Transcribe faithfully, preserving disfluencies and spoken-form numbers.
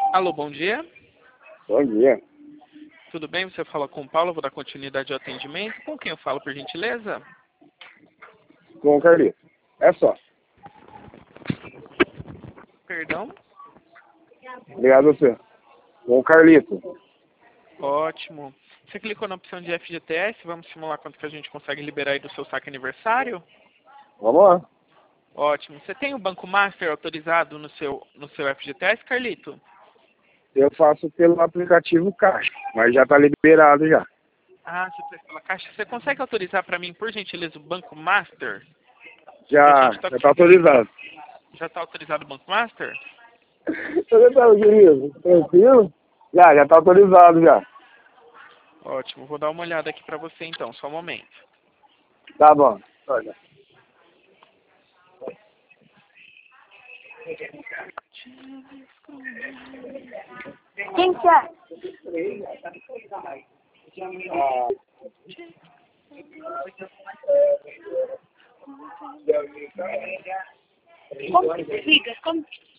Alô, bom dia. Bom dia. Tudo bem? Você fala com o Paulo, vou dar continuidade ao atendimento. Com quem eu falo, por gentileza? Com o Carlito. É só. Perdão? Obrigado a você. Com o Carlito. Ótimo. Você clicou na opção de F G T S, vamos simular quanto que a gente consegue liberar aí do seu saque aniversário? Vamos lá. Ótimo. Você tem o Banco Master autorizado no seu, no seu F G T S, Carlito? Eu faço pelo aplicativo Caixa, mas já tá liberado já. Ah, você fez pela Caixa. Você consegue autorizar para mim, por gentileza, o Banco Master? Que a Já, gente tá... já tá autorizado. Já está autorizado o Banco Master? Você tá, querido? Tranquilo? Já, já tá autorizado já. Ótimo. Vou dar uma olhada aqui para você então, só um momento. Tá bom. Olha. Quem que é? Como que se liga? Como que